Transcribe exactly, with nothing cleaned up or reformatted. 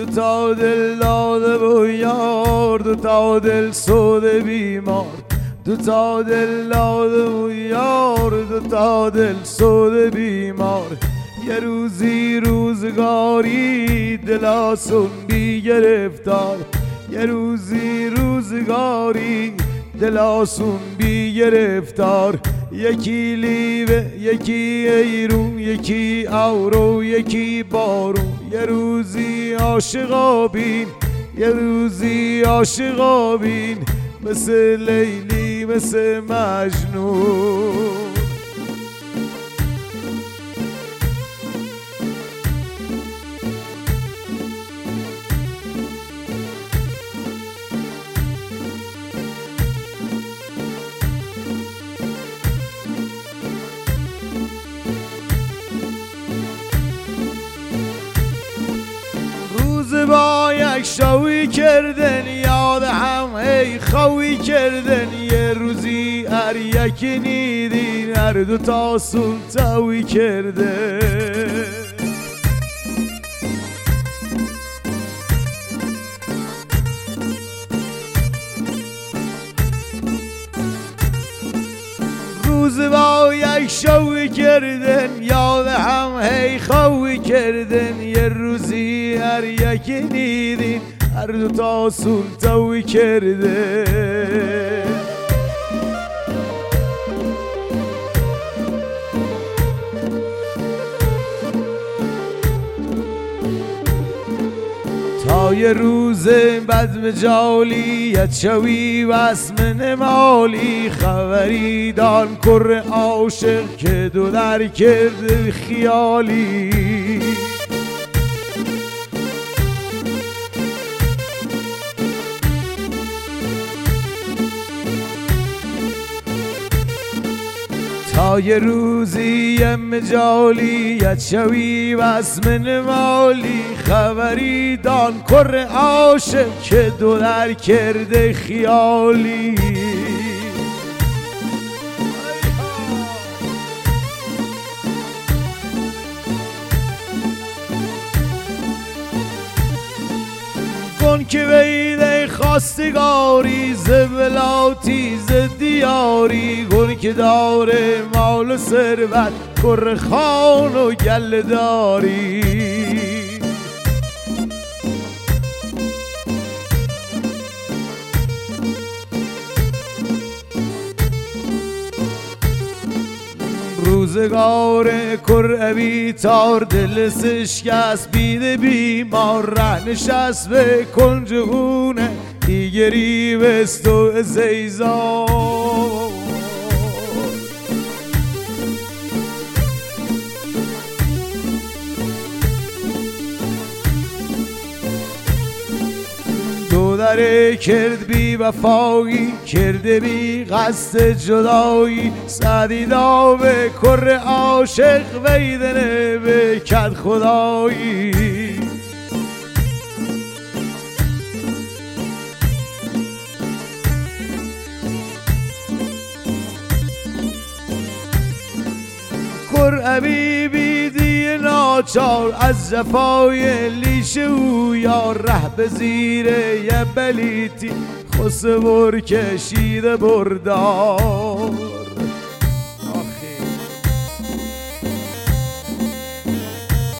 تا دل داده و یار، دو تا دل سوده بیمار، دو تا دل داده و یار، دو تا دل سوده بیمار. یه روزی روزگاری دل آسون بی گرفتار، یه روزی روزگاری دل آسون بی گرفتار. یکی لیوه یکی ایرون، یکی آورو یکی بارون. یه روزی عاشقا بین، یه روزی عاشقا بین، مثل لیلی مثل مجنون. با یک شوی کردن یاد هم ای خوی کردن. یه روزی هر یکی نیدین هر دو تا سلطوی کردن. روز با یک شوی کردن یاد هم هی خوی کردن. یه روزی هر یکی دیدین هر دو تا سلطوی کردن. تا یه روز بد مجالی شوی و اسم نمالی. خبری دان کر عاشق که دو در کرده خیالی. تا یه روزی مجالی شوی و اسم نمالی. خبری دان کر عاشق که دو در کرده خیالی. کن که ویده خواستگاری ز ولاتی ز دیاری. کن که داره مال و ثروت کر خان و گله داری. روزگار کر ابی تار دل سشکست بیده بیمار. ره نشست به کنجهونه دیگری بست و زیزار. دو دره کرد بی وفایی کرده بی قصد جدایی. سعدی دا به کر عاشق ویدنه به کد خدایی. کر ابی بیدی ناچار از جفای لیش او یار. ره به زیر یه بلیتی خسبور کشیده بردار.